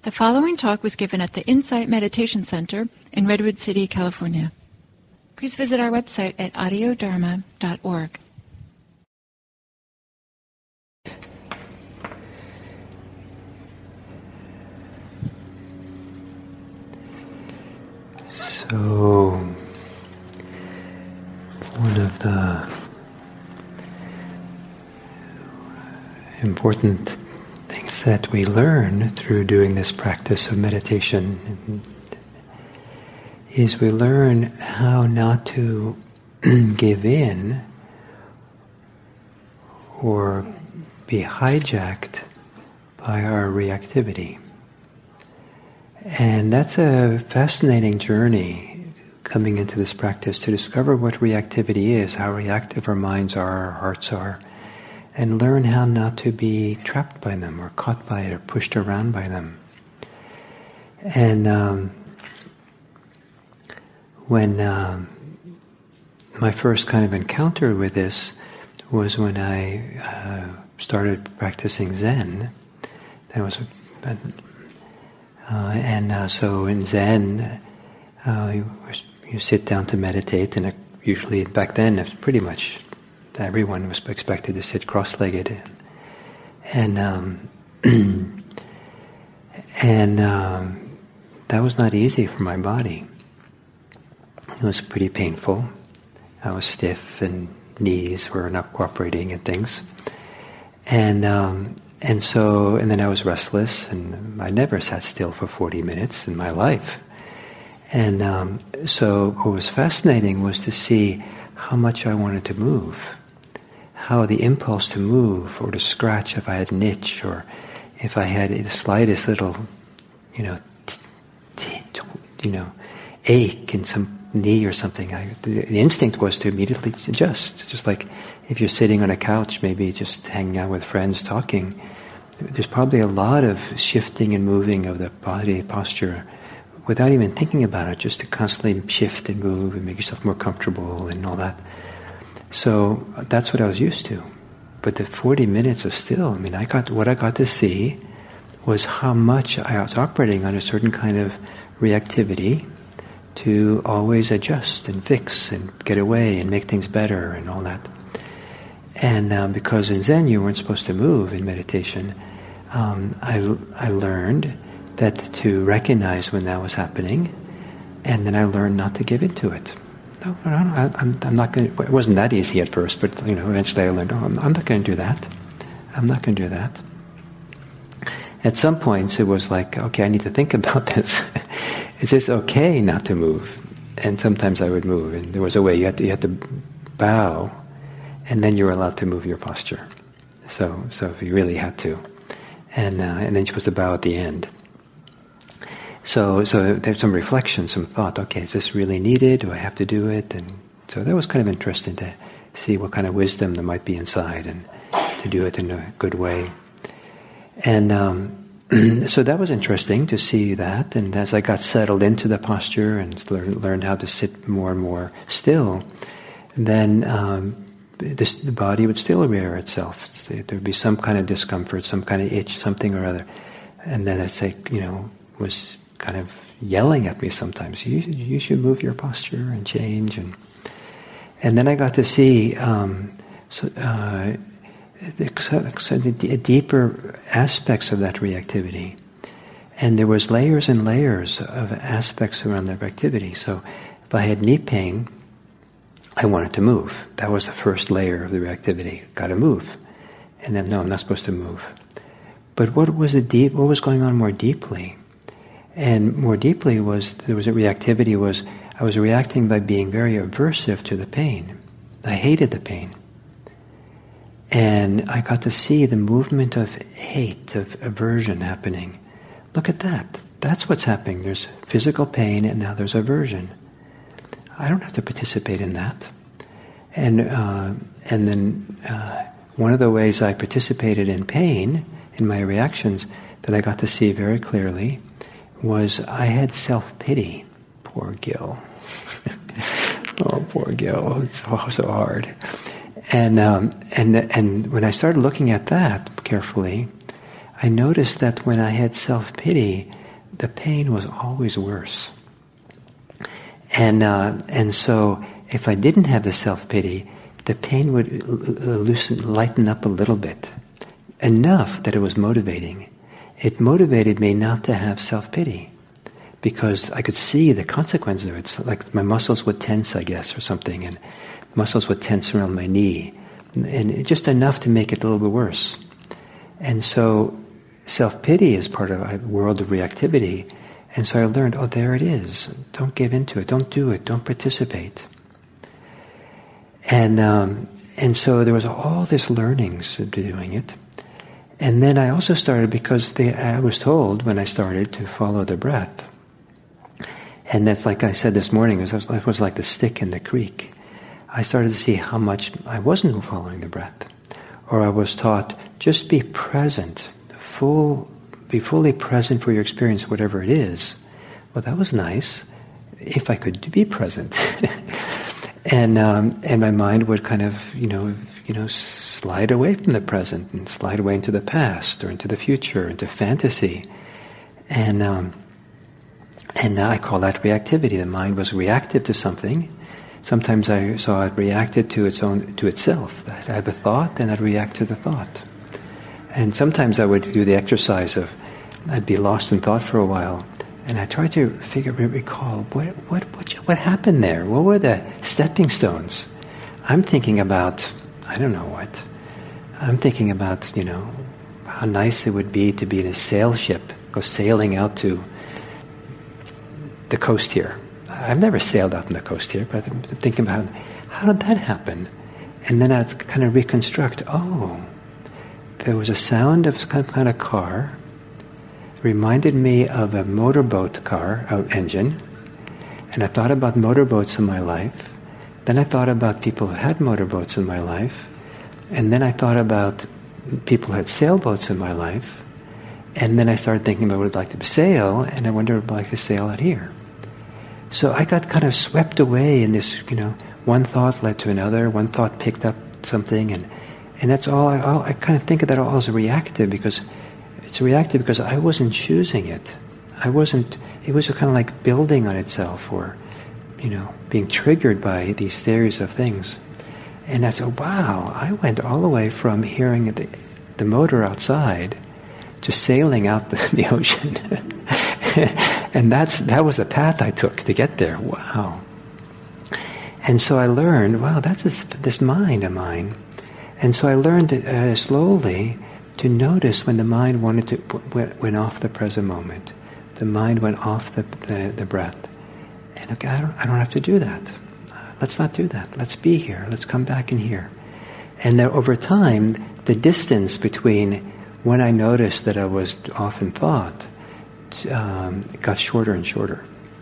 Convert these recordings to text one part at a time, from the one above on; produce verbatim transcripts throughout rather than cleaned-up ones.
The following talk was given at the Insight Meditation Center in Redwood City, California. Please visit our website at audio dharma dot org. So, one of the important things that we learn through doing this practice of meditation is we learn how not to give in or be hijacked by our reactivity. And that's a fascinating journey coming into this practice to discover what reactivity is, how reactive our minds are, our hearts are, and learn how not to be trapped by them or caught by it or pushed around by them. And um, when um, my first kind of encounter with this was when I uh, started practicing Zen. That was, uh, and uh, so in Zen, uh, you, you sit down to meditate, and it, usually back then it was pretty much everyone was expected to sit cross-legged, and um, and um, that was not easy for my body. It was pretty painful. I was stiff, and knees were not cooperating, and things, and um, and so and then I was restless, and I never sat still for forty minutes in my life, and um, so what was fascinating was to see how much I wanted to move. How the impulse to move or to scratch if I had an itch or if I had the slightest little, you know, t- t- t- you know, ache in some knee or something, I, the, the instinct was to immediately adjust. Just like if you're sitting on a couch, maybe just hanging out with friends talking, there's probably a lot of shifting and moving of the body posture without even thinking about it, just to constantly shift and move and make yourself more comfortable and all that. So that's what I was used to. But the forty minutes of still, I mean, I got what I got to see was how much I was operating on a certain kind of reactivity to always adjust and fix and get away and make things better and all that. And um, because in Zen you weren't supposed to move in meditation, um, I, I learned that to recognize when that was happening, and then I learned not to give into it. No, I, I'm, I'm not going to, it wasn't that easy at first, but you know, eventually I learned, oh, I'm, I'm not going to do that. I'm not going to do that. At some points it was like, okay, I need to think about this. Is this okay not to move? And sometimes I would move, and there was a way you had to, you had to bow, and then you were allowed to move your posture. So, so if you really had to, and uh, and then you're supposed to bow at the end. So, so there's some reflection, some thought. Okay, is this really needed? Do I have to do it? And so that was kind of interesting to see what kind of wisdom there might be inside, and to do it in a good way. And um, so that was interesting to see that. And as I got settled into the posture and learn, learned how to sit more and more still, then um, this, the body would still rear itself. There would be some kind of discomfort, some kind of itch, something or other. And then I'd say, you know, was kind of yelling at me sometimes. You you should move your posture and change, and and then I got to see um, so, uh, the, so the deeper aspects of that reactivity, and there was layers and layers of aspects around that reactivity. So if I had knee pain, I wanted to move. That was the first layer of the reactivity. Got to move, and then no, I'm not supposed to move. But what was the deep? What was going on more deeply? And more deeply was, there was a reactivity was, I was reacting by being very aversive to the pain. I hated the pain. And I got to see the movement of hate, of aversion happening. Look at that. That's what's happening. There's physical pain and now there's aversion. I don't have to participate in that. And, uh, and then uh, one of the ways I participated in pain, in my reactions, that I got to see very clearly, was I had self-pity. Poor Gil. Oh, poor Gil. It's so, so hard. And um, and and when I started looking at that carefully, I noticed that when I had self-pity, the pain was always worse. And uh, and so if I didn't have the self-pity, the pain would loosen, lighten up a little bit, enough that it was motivating. It motivated me not to have self-pity, because I could see the consequences of it. So like my muscles would tense, I guess, or something, and muscles would tense around my knee, and just enough to make it a little bit worse. And so self-pity is part of a world of reactivity. And so I learned, oh, there it is. Don't give into it. Don't do it. Don't participate. And um, and so there was all this learnings of doing it. And then I also started, because they, I was told when I started to follow the breath. And that's, like I said this morning, it was, it was like the stick in the creek. I started to see how much I wasn't following the breath. Or I was taught, just be present, full, be fully present for your experience, whatever it is. Well, that was nice, if I could be present. and um, and my mind would kind of, you know, you know, slide away from the present and slide away into the past or into the future, into fantasy. And um, and I call that reactivity. The mind was reactive to something. Sometimes I saw it reacted to its own, to itself. I'd have a thought, and I'd react to the thought. And sometimes I would do the exercise of, I'd be lost in thought for a while, and I tried to figure, recall, what, what, what, what happened there? What were the stepping stones? I'm thinking about, I don't know what. I'm thinking about, you know, how nice it would be to be in a sail ship, go sailing out to the coast here. I've never sailed out on the coast here, but I'm thinking about, how did that happen? And then I'd kind of reconstruct, oh, there was a sound of some kind of car, reminded me of a motorboat car, uh, engine, and I thought about motorboats in my life. Then I thought about people who had motorboats in my life, and then I thought about people who had sailboats in my life, and then I started thinking about what I'd like to sail, and I wonder if I'd like to sail out here. So I got kind of swept away in this, you know, one thought led to another, one thought picked up something, and and that's all I, all, I kind of think of that all as reactive, because it's reactive because I wasn't choosing it. I wasn't, it was kind of like building on itself, or, you know, being triggered by these theories of things. And I said, wow, I went all the way from hearing the, the motor outside to sailing out the, the ocean. And that's that was the path I took to get there. Wow. And so I learned, wow, that's this, this mind of mine. And so I learned uh, slowly to notice when the mind wanted to w- went off the present moment. The mind went off the the, the breath. And okay, I don't, I don't have to do that. Uh, let's not do that. Let's be here. Let's come back in here. And then over time, the distance between when I noticed that I was off in thought um, got shorter and shorter.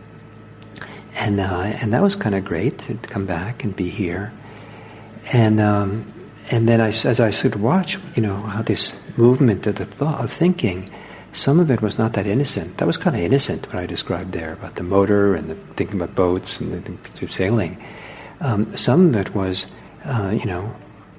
And uh, and that was kind of great to come back and be here. And um, and then I, as I sort of watch, you know, how this movement of the thought of thinking, some of it was not that innocent. That was kind of innocent when I described there about the motor and the thinking about boats and the, the sailing. Um, some of it was, uh, you know,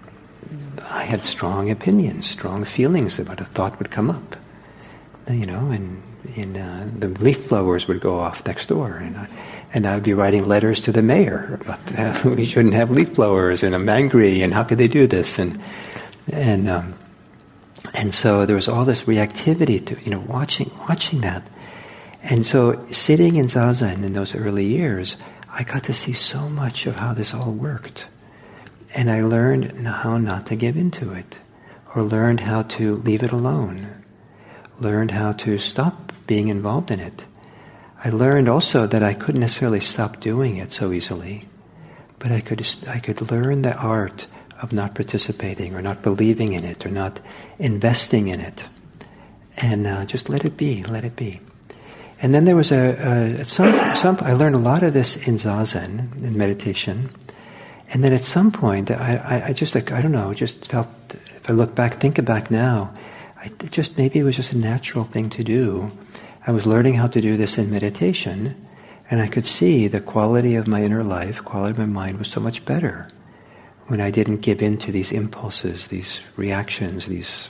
I had strong opinions, strong feelings about a thought would come up, you know, and, and uh, the leaf blowers would go off next door, and I, and I would be writing letters to the mayor about uh, we shouldn't have leaf blowers, and I'm angry, and how could they do this, and and um, and so there was all this reactivity to, you know, watching watching that, and so sitting in Zazen in those early years, I got to see so much of how this all worked. And I learned how not to give into it, or learned how to leave it alone, learned how to stop being involved in it. I learned also that I couldn't necessarily stop doing it so easily, but I could I could learn the art of not participating, or not believing in it, or not investing in it, and uh, just let it be, let it be. And then there was a, a some some I learned a lot of this in Zazen, in meditation. And then at some point, I, I, I just, like, I don't know, just felt, if I look back, think back now, I just, maybe it was just a natural thing to do. I was learning how to do this in meditation, and I could see the quality of my inner life, quality of my mind was so much better when I didn't give in to these impulses, these reactions, these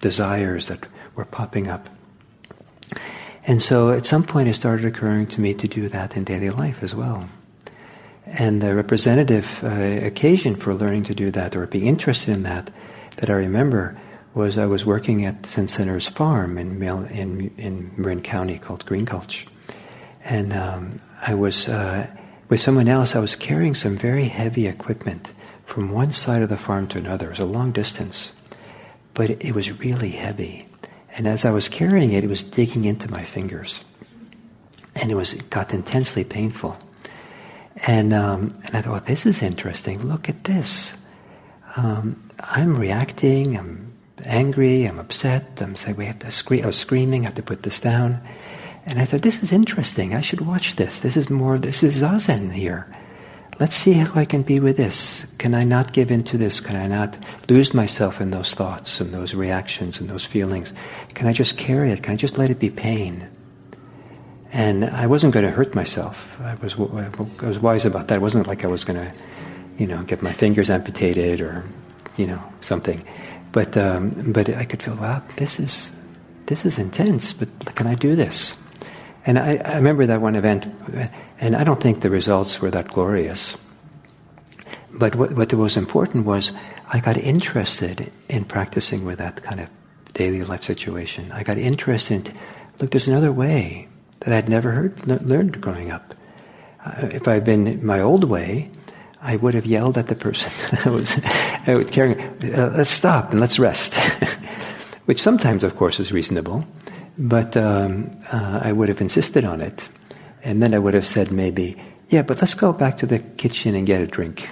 desires that were popping up. And so at some point it started occurring to me to do that in daily life as well. And the representative uh, occasion for learning to do that or being interested in that, that I remember, was I was working at Zen Center's farm in in, in Marin County called Green Gulch. And um, I was, uh, with someone else, I was carrying some very heavy equipment from one side of the farm to another. It was a long distance, but it, it was really heavy. And as I was carrying it, it was digging into my fingers. And it was it got intensely painful. And um, and I thought, well, this is interesting. Look at this. Um, I'm reacting. I'm angry. I'm upset. I'm saying, we have to scream. I was screaming. I have to put this down. And I thought, this is interesting. I should watch this. This is more. This is Zazen here. Let's see how I can be with this. Can I not give into this? Can I not lose myself in those thoughts and those reactions and those feelings? Can I just carry it? Can I just let it be pain? And I wasn't going to hurt myself. I was I was wise about that. It wasn't like I was going to, you know, get my fingers amputated or, you know, something. But um, but I could feel, wow, this is this is intense. But can I do this? And I, I remember that one event. And I don't think the results were that glorious. But what, what was important was I got interested in practicing with that kind of daily life situation. I got interested in, look, there's another way that I'd never heard, learned growing up. Uh, if I'd been my old way, I would have yelled at the person I was, I was carrying, uh, let's stop and let's rest. Which sometimes, of course, is reasonable. But um, uh, I would have insisted on it. And then I would have said maybe, yeah, but let's go back to the kitchen and get a drink.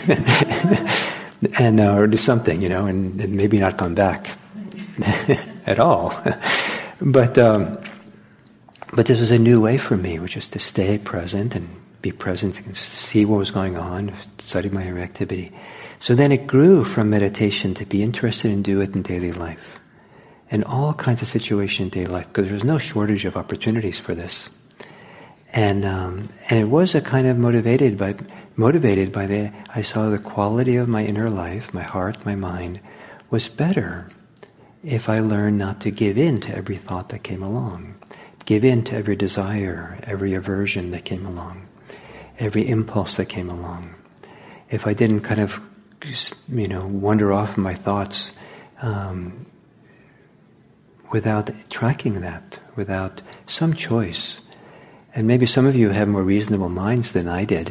and uh, or do something, you know, and, and maybe not come back at all. but um, but this was a new way for me, which is to stay present and be present and see what was going on, study my reactivity. So then it grew from meditation to be interested in do it in daily life. In all kinds of situations in daily life, because there's no shortage of opportunities for this. And um, and it was a kind of motivated by motivated by the I saw the quality of my inner life, my heart, my mind, was better if I learned not to give in to every thought that came along, give in to every desire, every aversion that came along, every impulse that came along. If I didn't kind of, you know, wander off in my thoughts um, without tracking that, without some choice. And maybe some of you have more reasonable minds than I did.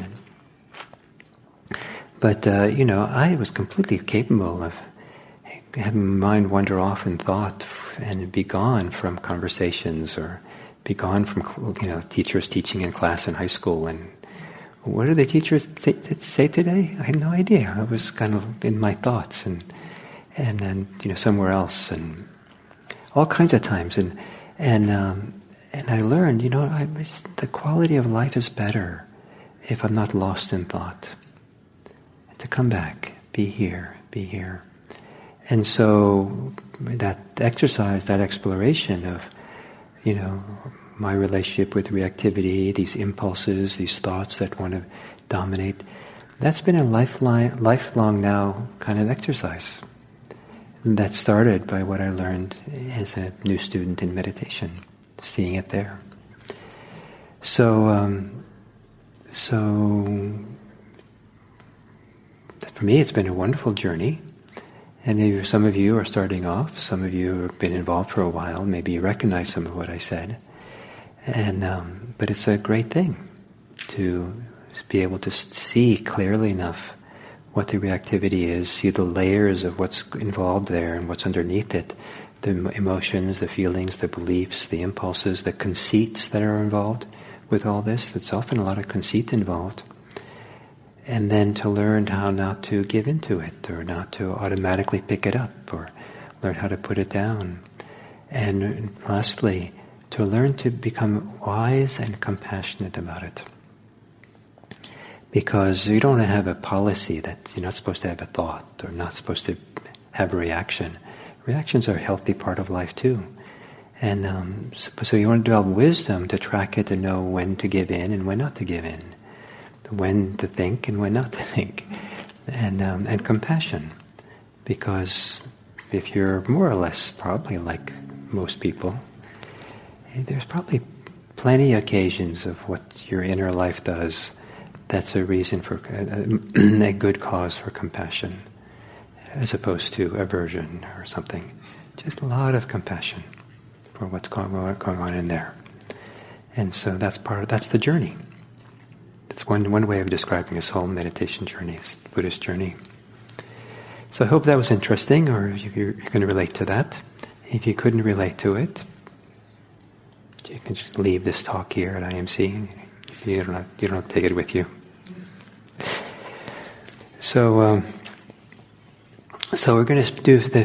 But, uh, you know, I was completely capable of having my mind wander off in thought and be gone from conversations or be gone from, you know, teachers teaching in class in high school. And what did the teachers th- say today? I had no idea. I was kind of in my thoughts and, and then, you know, somewhere else and all kinds of times. And, and, um, And I learned, you know, I was, the quality of life is better if I'm not lost in thought. And to come back, be here, be here. And so that exercise, that exploration of, you know, my relationship with reactivity, these impulses, these thoughts that want to dominate, that's been a lifelong, lifelong now kind of exercise. And that started by what I learned as a new student in meditation. Seeing it there. So, um, so for me, it's been a wonderful journey. And maybe some of you are starting off. Some of you have been involved for a while. Maybe you recognize some of what I said. And um, but it's a great thing to be able to see clearly enough what the reactivity is, see the layers of what's involved there and what's underneath it. The emotions, the feelings, the beliefs, the impulses, the conceits that are involved with all this. There's often a lot of conceit involved. And then to learn how not to give into it, or not to automatically pick it up, or learn how to put it down. And lastly, to learn to become wise and compassionate about it. Because you don't have a policy that you're not supposed to have a thought, or not supposed to have a reaction. Reactions are a healthy part of life too. And um, so, so you want to develop wisdom to track it, to know when to give in and when not to give in. When to think and when not to think. And um, and compassion. Because if you're more or less probably like most people, there's probably plenty of occasions of what your inner life does that's a reason for a, a good cause for compassion, as opposed to aversion or something. Just a lot of compassion for what's going on, going on in there. And so that's part of, that's the journey. That's one one way of describing this whole meditation journey, this Buddhist journey. So I hope that was interesting, or if you're, you can relate to that. If you couldn't relate to it, you can just leave this talk here at I M C. You don't have, you don't have to take it with you. So, um, so we're going to do this.